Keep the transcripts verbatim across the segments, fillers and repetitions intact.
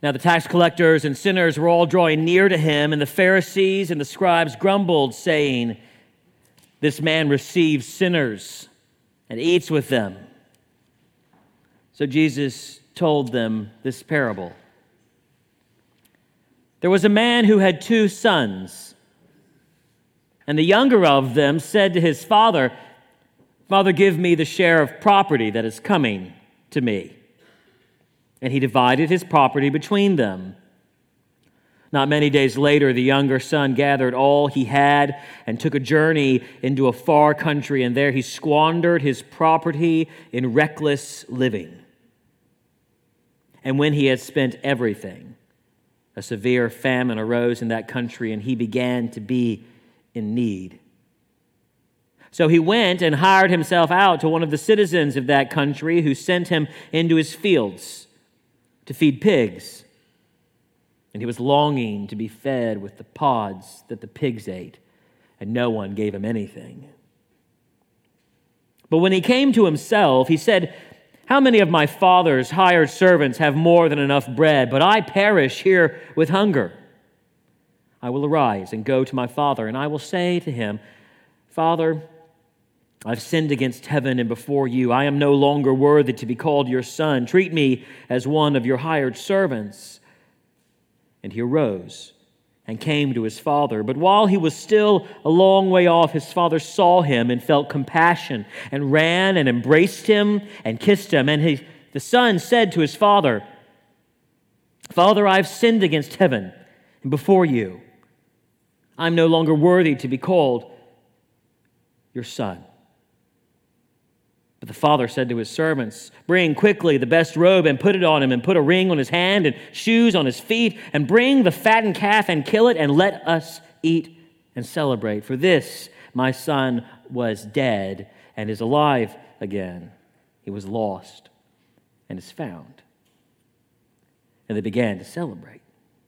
Now the tax collectors and sinners were all drawing near to him, and the Pharisees and the scribes grumbled, saying, "This man receives sinners and eats with them." So Jesus told them this parable. There was a man who had two sons, and the younger of them said to his father, "Father, give me the share of property that is coming to me." And he divided his property between them. Not many days later, the younger son gathered all he had and took a journey into a far country, and there he squandered his property in reckless living. And when he had spent everything, a severe famine arose in that country, and he began to be in need. So he went and hired himself out to one of the citizens of that country, who sent him into his fields to feed pigs. And he was longing to be fed with the pods that the pigs ate, and no one gave him anything. But when he came to himself, he said, "How many of my father's hired servants have more than enough bread, but I perish here with hunger? I will arise and go to my father, and I will say to him, 'Father, I've sinned against heaven and before you. I am no longer worthy to be called your son. Treat me as one of your hired servants.' And he arose and came to his father. But while he was still a long way off, his father saw him and felt compassion and ran and embraced him and kissed him. And he, the son said to his father, 'Father, I've sinned against heaven and before you. I'm no longer worthy to be called your son.' But the father said to his servants, 'Bring quickly the best robe and put it on him, and put a ring on his hand and shoes on his feet, and bring the fattened calf and kill it, and let us eat and celebrate. For this my son was dead and is alive again. He was lost and is found.' And they began to celebrate.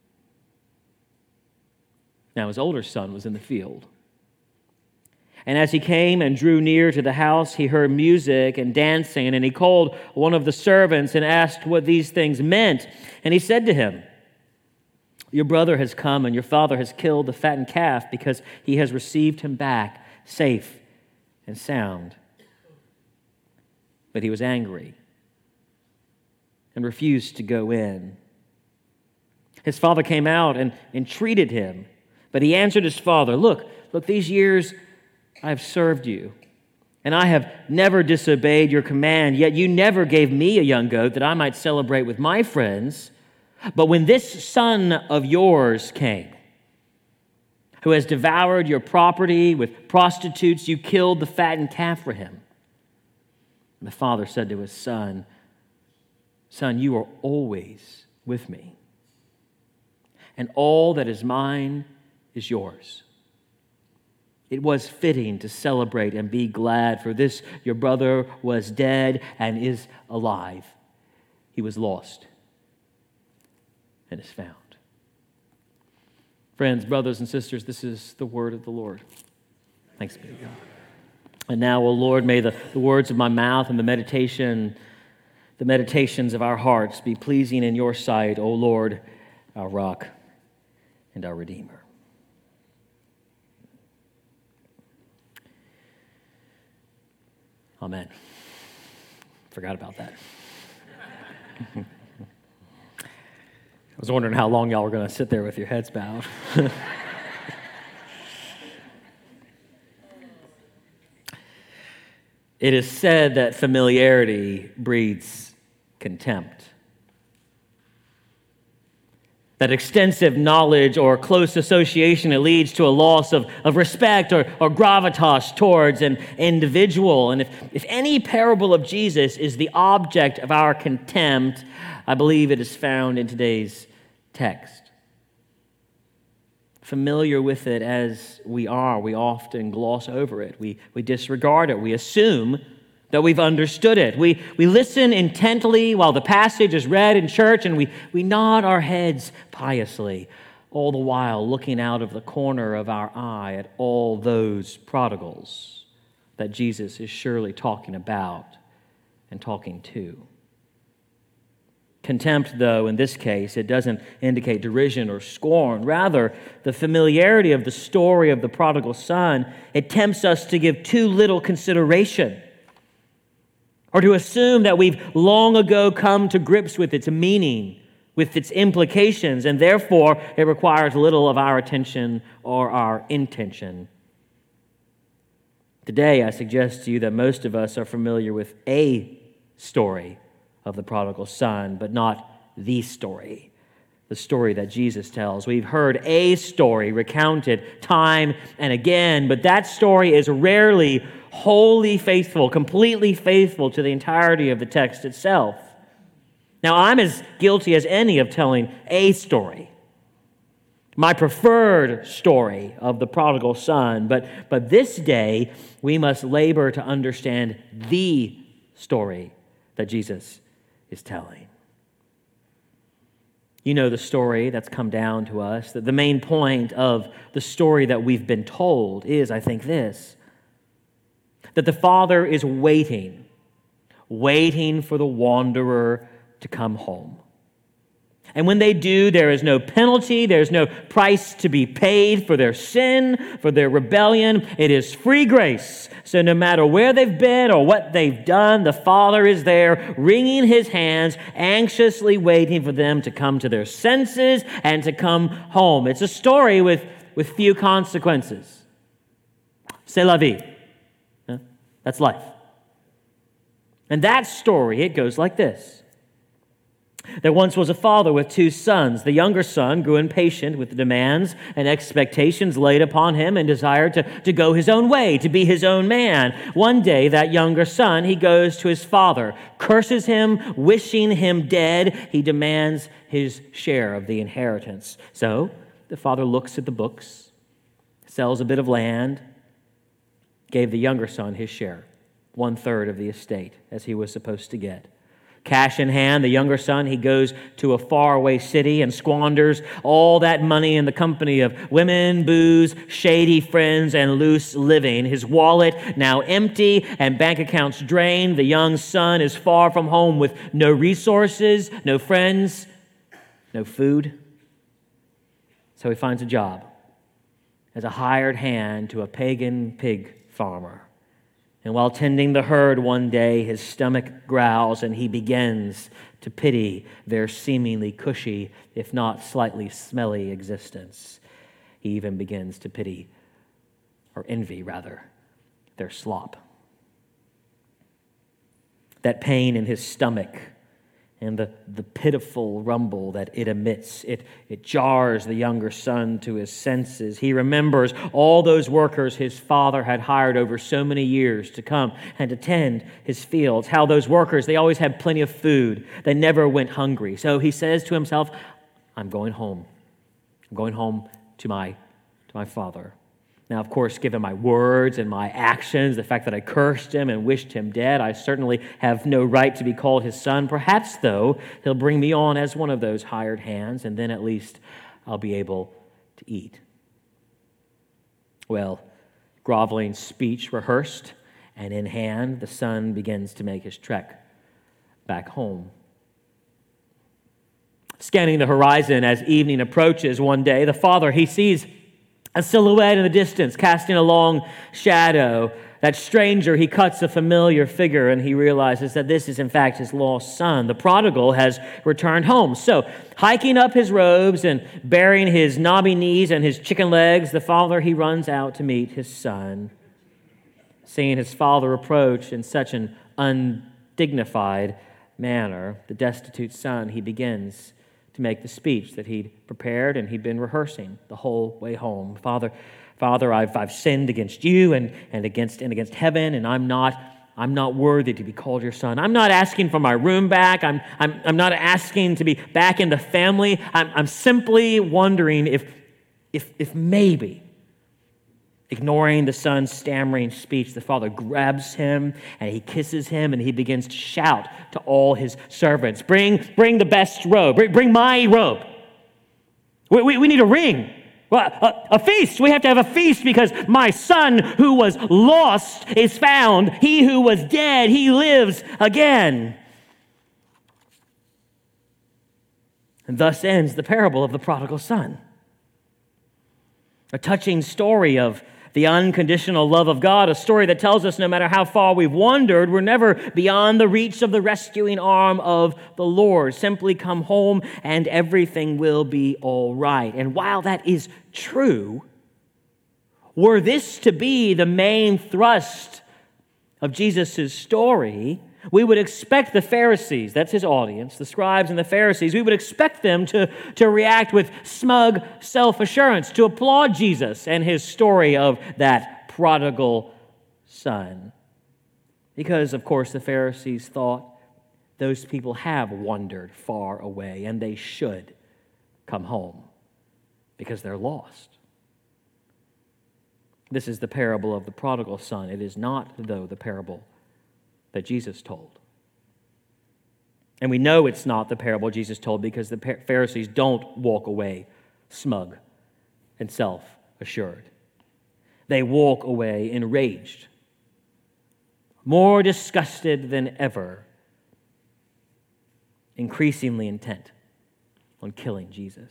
Now his older son was in the field. And as he came and drew near to the house, he heard music and dancing, and he called one of the servants and asked what these things meant. And he said to him, 'Your brother has come, and your father has killed the fattened calf, because he has received him back safe and sound.' But he was angry and refused to go in. His father came out and entreated him, but he answered his father, 'Look, look, these years I have served you, and I have never disobeyed your command, yet you never gave me a young goat that I might celebrate with my friends. But when this son of yours came, who has devoured your property with prostitutes, you killed the fattened calf for him.' And the father said to his son, 'Son, you are always with me, and all that is mine is yours. It was fitting to celebrate and be glad, for this your brother was dead and is alive. He was lost and is found.'" Friends, brothers and sisters, this is the word of the Lord. Thanks be to God. And now, O Lord, may the, the words of my mouth and the meditation, the meditations of our hearts be pleasing in your sight, O Lord, our rock and our Redeemer. Amen. Forgot about that. I was wondering how long y'all were going to sit there with your heads bowed. It is said that familiarity breeds contempt. That extensive knowledge or close association, it leads to a loss of, of respect or, or gravitas towards an individual. And if, if any parable of Jesus is the object of our contempt, I believe it is found in today's text. Familiar with it as we are, we often gloss over it. We, we disregard it. We assume that we've understood it. We, we listen intently while the passage is read in church, and we, we nod our heads piously, all the while looking out of the corner of our eye at all those prodigals that Jesus is surely talking about and talking to. Contempt, though, in this case, it doesn't indicate derision or scorn. Rather, the familiarity of the story of the prodigal son, it tempts us to give too little consideration, or to assume that we've long ago come to grips with its meaning, with its implications, and therefore it requires little of our attention or our intention. Today, I suggest to you that most of us are familiar with a story of the prodigal son, but not the story, the story that Jesus tells. We've heard a story recounted time and again, but that story is rarely wholly faithful, completely faithful to the entirety of the text itself. Now, I'm as guilty as any of telling a story, my preferred story of the prodigal son, but, but this day we must labor to understand the story that Jesus is telling. You know the story that's come down to us, that the main point of the story that we've been told is, I think, this, that the Father is waiting, waiting for the wanderer to come home. And when they do, there is no penalty, there's no price to be paid for their sin, for their rebellion. It is free grace. So no matter where they've been or what they've done, the Father is there, wringing his hands, anxiously waiting for them to come to their senses and to come home. It's a story with, with few consequences. C'est la vie. Yeah? That's life. And that story, it goes like this. There once was a father with two sons. The younger son grew impatient with the demands and expectations laid upon him and desired to, to go his own way, to be his own man. One day, that younger son, he goes to his father, curses him, wishing him dead. He demands his share of the inheritance. So the father looks at the books, sells a bit of land, gave the younger son his share, one third of the estate, as he was supposed to get. Cash in hand, the younger son, he goes to a faraway city and squanders all that money in the company of women, booze, shady friends, and loose living. His wallet now empty and bank accounts drained. The young son is far from home with no resources, no friends, no food. So he finds a job as a hired hand to a pagan pig farmer. And while tending the herd one day, his stomach growls and he begins to pity their seemingly cushy, if not slightly smelly existence. He even begins to pity, or envy rather, their slop. That pain in his stomach and the, the pitiful rumble that it emits, it, it jars the younger son to his senses. He remembers all those workers his father had hired over so many years to come and to tend his fields, how those workers, they always had plenty of food. They never went hungry. So he says to himself, I'm going home. I'm going home to my, to my father. Now, of course, given my words and my actions, the fact that I cursed him and wished him dead, I certainly have no right to be called his son. Perhaps, though, he'll bring me on as one of those hired hands, and then at least I'll be able to eat. Well, groveling speech rehearsed, and in hand, the son begins to make his trek back home. Scanning the horizon as evening approaches one day, the father, he sees a silhouette in the distance, casting a long shadow. That stranger, he cuts a familiar figure, and he realizes that this is, in fact, his lost son. The prodigal has returned home. So, hiking up his robes and baring his knobby knees and his chicken legs, the father, he runs out to meet his son. Seeing his father approach in such an undignified manner, the destitute son, he begins to make the speech that he'd prepared and he'd been rehearsing the whole way home. Father, Father, I've I've sinned against you and, and against and against heaven, and I'm not I'm not worthy to be called your son. I'm not asking for my room back. I'm I'm I'm not asking to be back in the family. I'm I'm simply wondering if if if maybe. Ignoring the son's stammering speech, the father grabs him and he kisses him and he begins to shout to all his servants, bring, bring the best robe, bring, bring my robe. We, we, we need a ring, a, a feast. We have to have a feast because my son who was lost is found. He who was dead, he lives again. And thus ends the parable of the prodigal son. A touching story of the unconditional love of God, a story that tells us no matter how far we've wandered, we're never beyond the reach of the rescuing arm of the Lord. Simply come home and everything will be all right. And while that is true, were this to be the main thrust of Jesus' story, we would expect the Pharisees, that's his audience, the scribes and the Pharisees, we would expect them to, to react with smug self-assurance, to applaud Jesus and his story of that prodigal son. Because, of course, the Pharisees thought those people have wandered far away and they should come home because they're lost. This is the parable of the prodigal son. It is not, though, the parable that Jesus told. And we know it's not the parable Jesus told because the Pharisees don't walk away smug and self-assured. They walk away enraged, more disgusted than ever, increasingly intent on killing Jesus.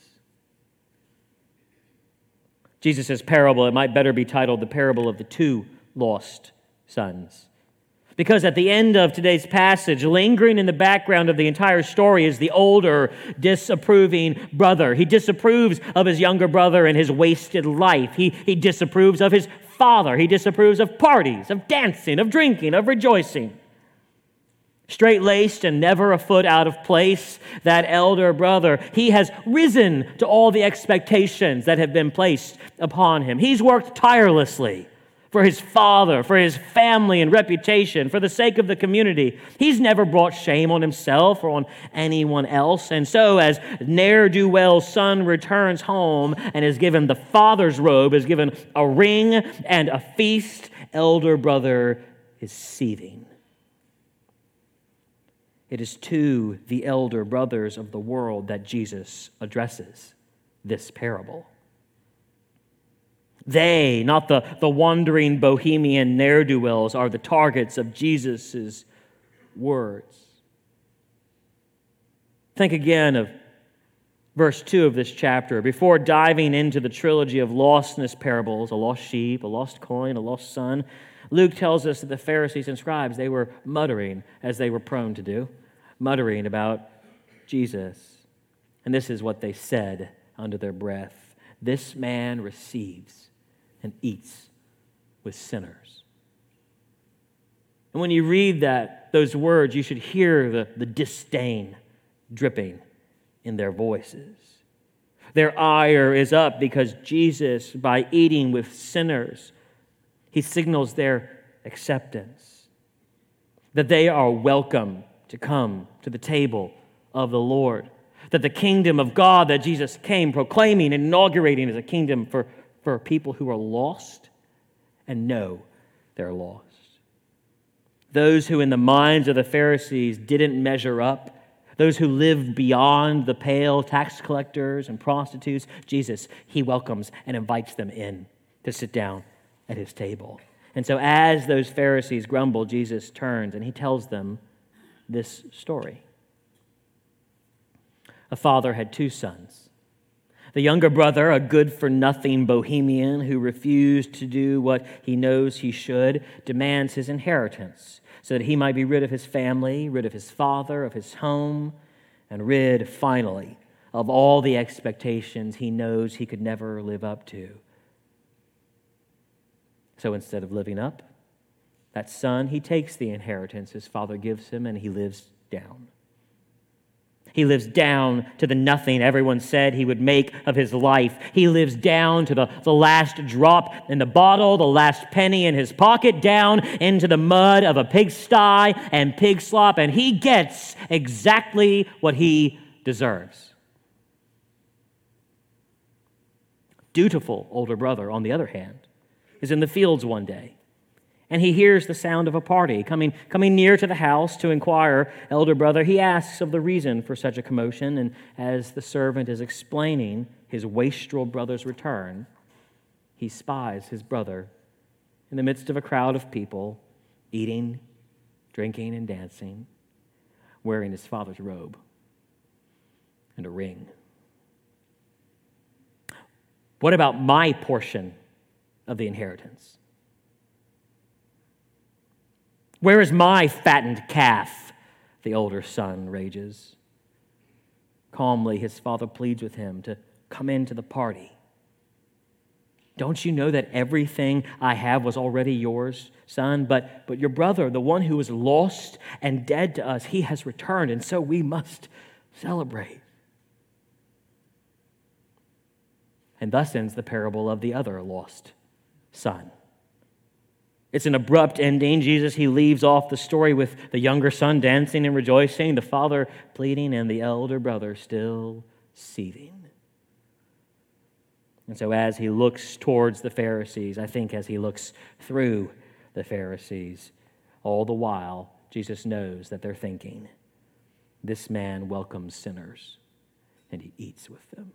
Jesus' parable, it might better be titled the parable of the two lost sons. Because at the end of today's passage, lingering in the background of the entire story is the older, disapproving brother. He disapproves of his younger brother and his wasted life. He, he disapproves of his father. He disapproves of parties, of dancing, of drinking, of rejoicing. Straight-laced and never a foot out of place, that elder brother, he has risen to all the expectations that have been placed upon him. He's worked tirelessly for his father, for his family and reputation, for the sake of the community. He's never brought shame on himself or on anyone else. And so as ne'er-do-well's son returns home and is given the father's robe, is given a ring and a feast, elder brother is seething. It is to the elder brothers of the world that Jesus addresses this parable. They, not the, the wandering bohemian ne'er-do-wells, are the targets of Jesus' words. Think again of verse two of this chapter. Before diving into the trilogy of lostness parables, a lost sheep, a lost coin, a lost son, Luke tells us that the Pharisees and scribes, they were muttering, as they were prone to do, muttering about Jesus. And this is what they said under their breath. This man receives and eats with sinners. And when you read that, those words, you should hear the, the disdain dripping in their voices. Their ire is up because Jesus, by eating with sinners, he signals their acceptance, that they are welcome to come to the table of the Lord, that the kingdom of God that Jesus came proclaiming and inaugurating is a kingdom for for people who are lost and know they're lost. Those who in the minds of the Pharisees didn't measure up, those who lived beyond the pale, tax collectors and prostitutes, Jesus, he welcomes and invites them in to sit down at his table. And so as those Pharisees grumble, Jesus turns and he tells them this story. A father had two sons. The younger brother, a good-for-nothing bohemian who refused to do what he knows he should, demands his inheritance so that he might be rid of his family, rid of his father, of his home, and rid, finally, of all the expectations he knows he could never live up to. So instead of living up, that son, he takes the inheritance his father gives him and he lives down. He lives down to the nothing everyone said he would make of his life. He lives down to the, the last drop in the bottle, the last penny in his pocket, down into the mud of a pigsty and pig slop, and he gets exactly what he deserves. Dutiful older brother, on the other hand, is in the fields one day. And he hears the sound of a party coming, coming near to the house to inquire. Elder brother, he asks of the reason for such a commotion, and as the servant is explaining his wastrel brother's return, he spies his brother in the midst of a crowd of people, eating, drinking, and dancing, wearing his father's robe. and a ring. What about my portion of the inheritance? Where is my fattened calf? The older son rages. Calmly, his father pleads with him to come into the party. Don't you know that everything I have was already yours, son? But, but your brother, the one who was lost and dead to us, he has returned, and so we must celebrate. And thus ends the parable of the other lost son. It's an abrupt ending. Jesus, he leaves off the story with the younger son dancing and rejoicing, the father pleading, and the elder brother still seething. And so as he looks towards the Pharisees, I think as he looks through the Pharisees, all the while, Jesus knows that they're thinking, this man welcomes sinners, and he eats with them.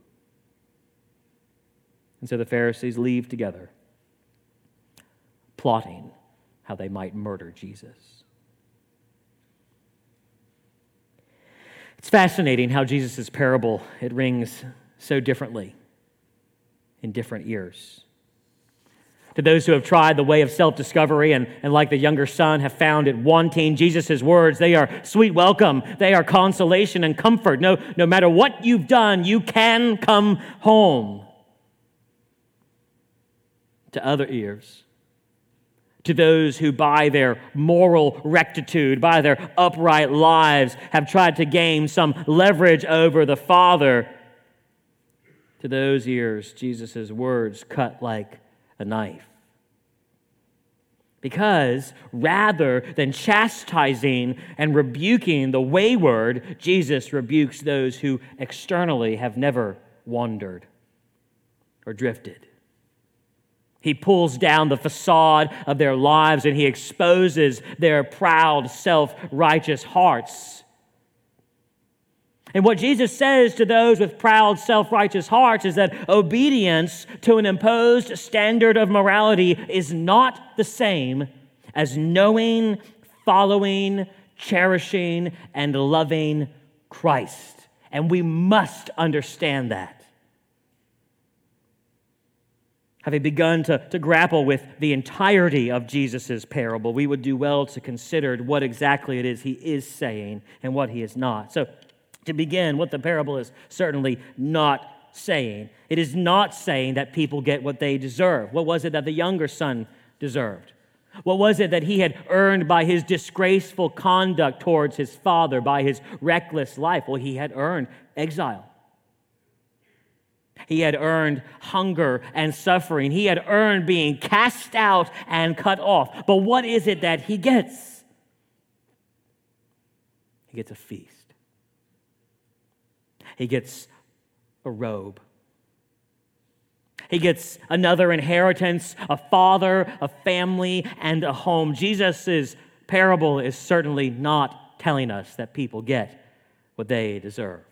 And so the Pharisees leave together, plotting how they might murder Jesus. It's fascinating how Jesus' parable, it rings so differently in different ears. To those who have tried the way of self-discovery and, and like the younger son have found it wanting, Jesus' words, they are sweet welcome. They are consolation and comfort. No, no matter what you've done, you can come home. To other ears, to those who by their moral rectitude, by their upright lives, have tried to gain some leverage over the Father, to those ears, Jesus' words cut like a knife. Because rather than chastising and rebuking the wayward, Jesus rebukes those who externally have never wandered or drifted. He pulls down the facade of their lives and he exposes their proud, self-righteous hearts. And what Jesus says to those with proud, self-righteous hearts is that obedience to an imposed standard of morality is not the same as knowing, following, cherishing, and loving Christ. And we must understand that. Having begun to, to grapple with the entirety of Jesus' parable, we would do well to consider what exactly it is he is saying and what he is not. So, to begin, what the parable is certainly not saying. It is not saying that people get what they deserve. What was it that the younger son deserved? What was it that he had earned by his disgraceful conduct towards his father, by his reckless life? Well, he had earned exile. He had earned hunger and suffering. He had earned being cast out and cut off. But what is it that he gets? He gets a feast. He gets a robe. He gets another inheritance, a father, a family, and a home. Jesus' parable is certainly not telling us that people get what they deserve.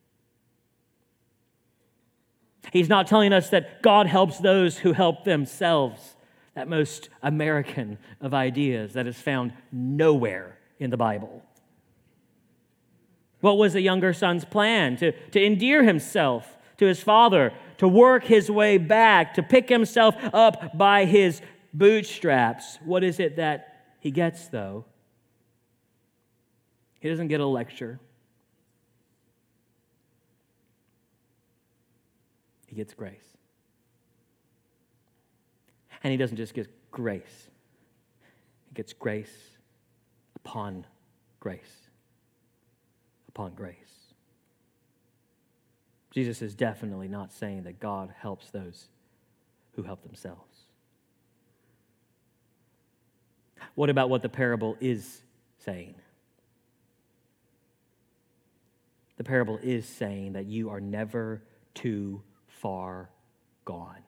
He's not telling us that God helps those who help themselves, that most American of ideas that is found nowhere in the Bible. What was the younger son's plan? To, to endear himself to his father, to work his way back, to pick himself up by his bootstraps. What is it that he gets, though? He doesn't get a lecture. He gets grace. And he doesn't just get grace. He gets grace upon grace. Upon grace. Jesus is definitely not saying that God helps those who help themselves. What about what the parable is saying? The parable is saying that you are never too far gone.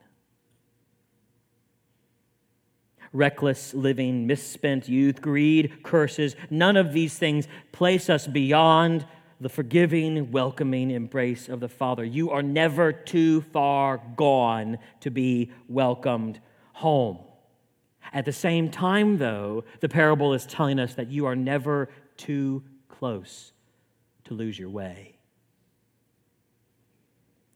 Reckless living, misspent youth, greed, curses, none of these things place us beyond the forgiving, welcoming embrace of the Father. You are never too far gone to be welcomed home. At the same time, though, the parable is telling us that you are never too close to lose your way.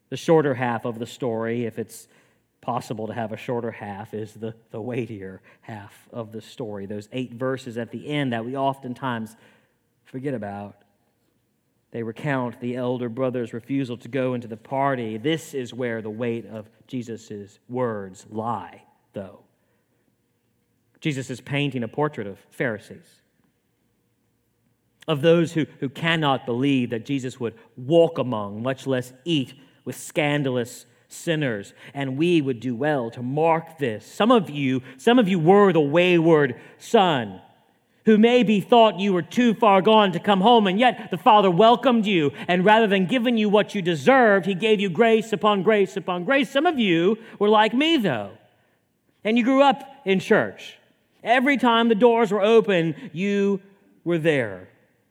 The shorter half of the story, if it's possible to have a shorter half, is the, the weightier half of the story. Those eight verses at the end that we oftentimes forget about. They recount the elder brother's refusal to go into the party. This is where the weight of Jesus' words lie, though. Jesus is painting a portrait of Pharisees, of those who, who cannot believe that Jesus would walk among, much less eat with scandalous sinners, and we would do well to mark this. Some of you, some of you were the wayward son, who maybe thought you were too far gone to come home, and yet the Father welcomed you, and rather than giving you what you deserved, He gave you grace upon grace upon grace. Some of you were like me, though, and you grew up in church. Every time the doors were open, you were there.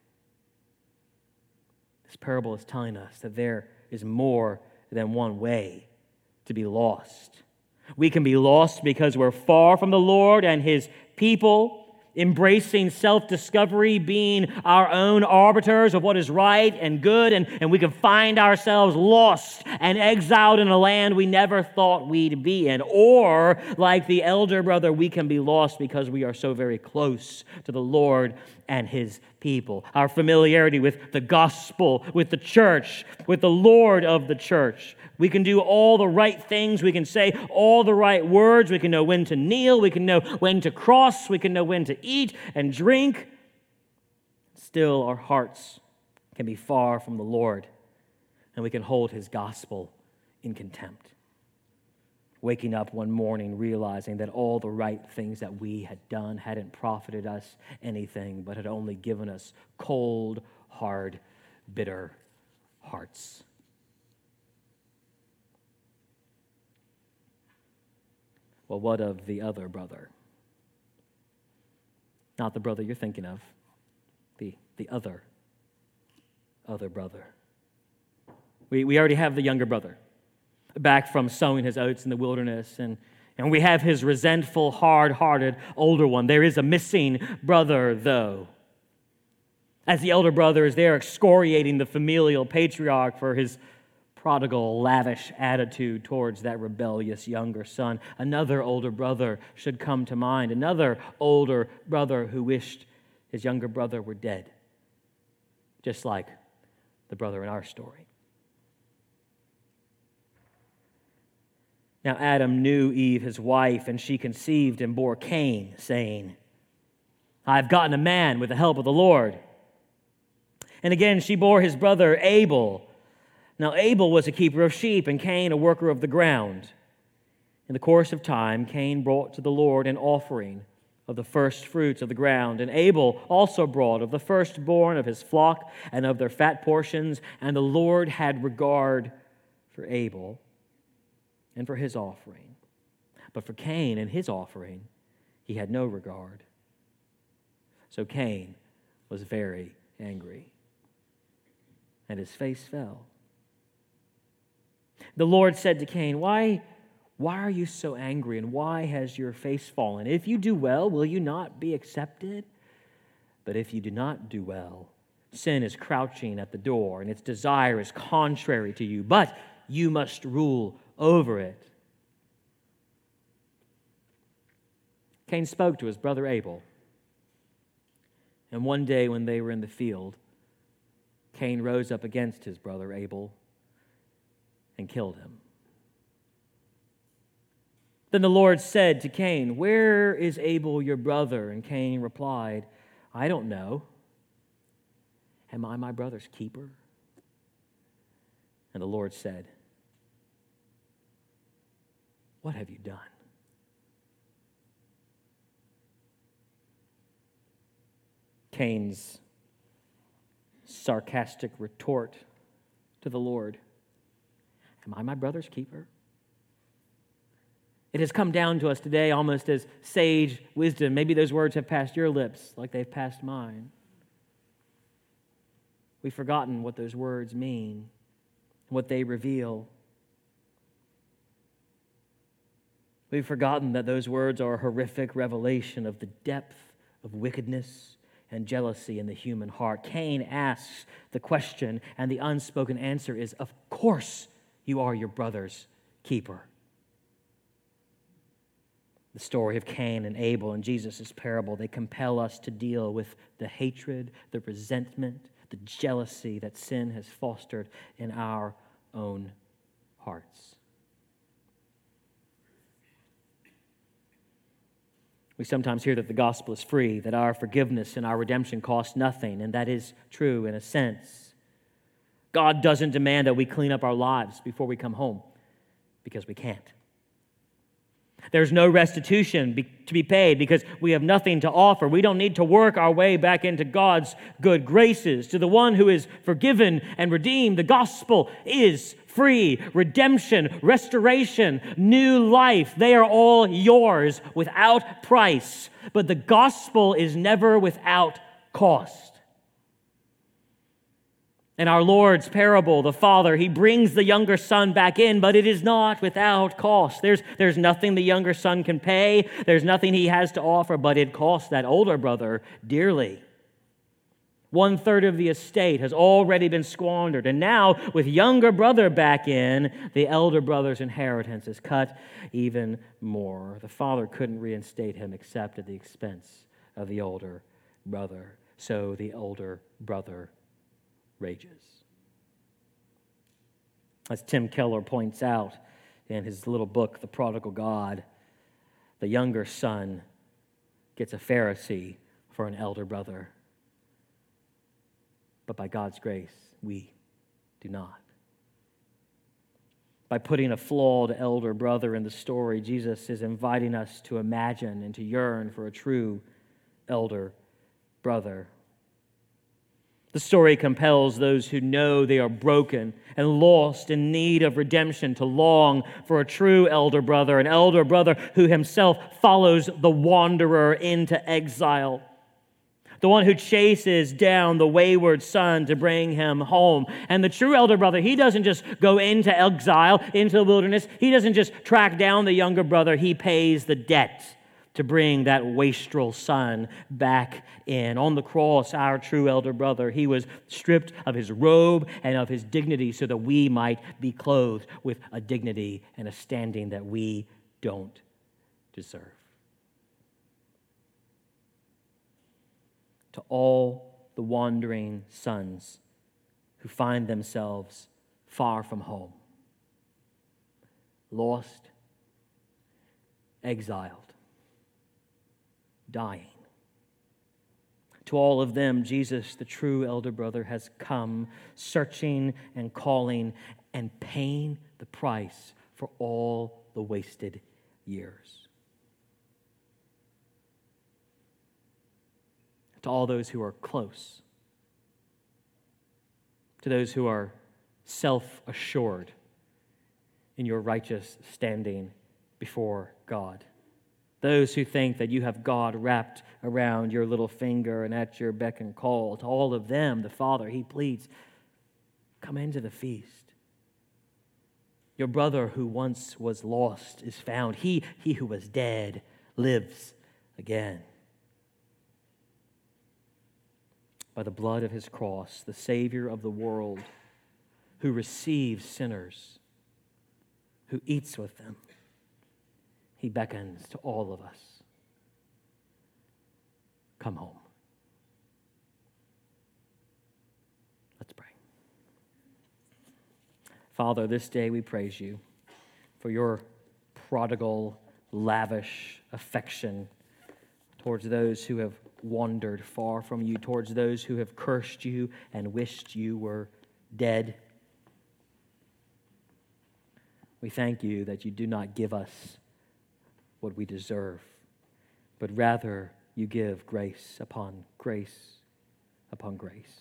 This parable is telling us that there is more than one way to be lost. We can be lost because we're far from the Lord and His people, embracing self-discovery, being our own arbiters of what is right and good, and, and we can find ourselves lost and exiled in a land we never thought we'd be in. Or, like the elder brother, we can be lost because we are so very close to the Lord and His people. Our familiarity with the gospel, with the church, with the Lord of the church. We can do all the right things. We can say all the right words. We can know when to kneel. We can know when to cross. We can know when to eat and drink. Still, our hearts can be far from the Lord, and we can hold His gospel in contempt. Waking up one morning realizing that all the right things that we had done hadn't profited us anything, but had only given us cold, hard, bitter hearts. Well, what of the other brother? Not the brother you're thinking of, the, the other, other brother. We, we already have the younger brother back from sowing his oats in the wilderness, and, and we have his resentful, hard-hearted older one. There is a missing brother, though. As the elder brother is there excoriating the familial patriarch for his prodigal, lavish attitude towards that rebellious younger son, another older brother should come to mind, another older brother who wished his younger brother were dead, just like the brother in our story. Now Adam knew Eve, his wife, and she conceived and bore Cain, saying, "I've gotten a man with the help of the Lord." And again she bore his brother Abel. Now Abel was a keeper of sheep, and Cain a worker of the ground. In the course of time, Cain brought to the Lord an offering of the first fruits of the ground, and Abel also brought of the firstborn of his flock and of their fat portions, and the Lord had regard for Abel and for his offering. But for Cain and his offering, He had no regard. So Cain was very angry, and his face fell. The Lord said to Cain, Why, why are you so angry, and why has your face fallen? If you do well, will you not be accepted? But if you do not do well, sin is crouching at the door, and its desire is contrary to you, but you must rule over it. Cain spoke to his brother Abel. And one day when they were in the field, Cain rose up against his brother Abel and killed him. Then the Lord said to Cain, "Where is Abel your brother?" And Cain replied, "I don't know. Am I my brother's keeper?" And the Lord said, "What have you done?" Cain's sarcastic retort to the Lord, "Am I my brother's keeper?" It has come down to us today almost as sage wisdom. Maybe those words have passed your lips like they've passed mine. We've forgotten what those words mean, what they reveal. We've forgotten that those words are a horrific revelation of the depth of wickedness and jealousy in the human heart. Cain asks the question, and the unspoken answer is, of course You are your brother's keeper. The story of Cain and Abel and Jesus' parable, they compel us to deal with the hatred, the resentment, the jealousy that sin has fostered in our own hearts. We sometimes hear that the gospel is free, that our forgiveness and our redemption cost nothing, and that is true in a sense. God doesn't demand that we clean up our lives before we come home, because we can't. There's no restitution be, to be paid because we have nothing to offer. We don't need to work our way back into God's good graces. To the one who is forgiven and redeemed, the gospel is free. Redemption, restoration, new life, they are all yours without price. But the gospel is never without cost. In our Lord's parable, the father, he brings the younger son back in, but it is not without cost. There's, there's nothing the younger son can pay. There's nothing he has to offer, but it costs that older brother dearly. One third of the estate has already been squandered, and now with younger brother back in, the elder brother's inheritance is cut even more. The father couldn't reinstate him except at the expense of the older brother. So the older brother rages. As Tim Keller points out in his little book, The Prodigal God, the younger son gets a Pharisee for an elder brother. But by God's grace, we do not. By putting a flawed elder brother in the story, Jesus is inviting us to imagine and to yearn for a true elder brother. The story compels those who know they are broken and lost in need of redemption to long for a true elder brother, an elder brother who himself follows the wanderer into exile, the one who chases down the wayward son to bring him home. And the true elder brother, he doesn't just go into exile, into the wilderness. He doesn't just track down the younger brother. He pays the debt to bring that wastrel son back in. On the cross, our true elder brother, he was stripped of his robe and of his dignity so that we might be clothed with a dignity and a standing that we don't deserve. To all the wandering sons who find themselves far from home, lost, exiled, dying. To all of them, Jesus, the true elder brother, has come searching and calling and paying the price for all the wasted years. To all those who are close, to those who are self-assured in your righteous standing before God, those who think that you have God wrapped around your little finger and at your beck and call, to all of them, the Father, he pleads, come into the feast. Your brother who once was lost is found. He, he who was dead lives again. By the blood of his cross, the Savior of the world, who receives sinners, who eats with them, he beckons to all of us. Come home. Let's pray. Father, this day we praise you for your prodigal, lavish affection towards those who have wandered far from you, towards those who have cursed you and wished you were dead. We thank you that you do not give us what we deserve, but rather you give grace upon grace upon grace.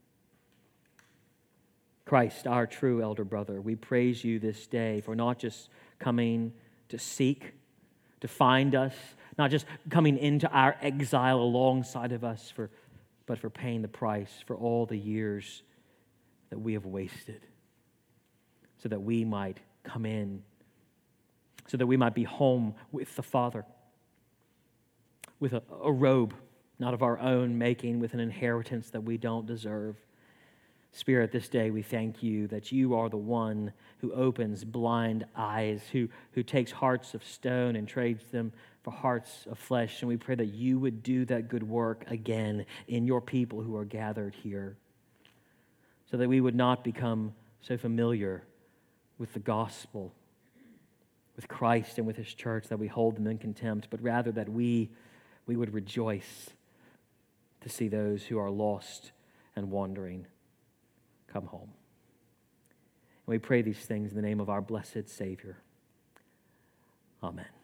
Christ, our true elder brother, we praise you this day for not just coming to seek, to find us, not just coming into our exile alongside of us, for, but for paying the price for all the years that we have wasted, so that we might come in, so that we might be home with the Father, with a, a robe not of our own making, with an inheritance that we don't deserve, Spirit, this day we thank you that you are the one who opens blind eyes, who, who takes hearts of stone and trades them for hearts of flesh. And we pray that you would do that good work again in your people who are gathered here, so that we would not become so familiar with the gospel, with Christ and with his church, that we hold them in contempt, but rather that we, we would rejoice to see those who are lost and wandering come home. And we pray these things in the name of our blessed Savior. Amen.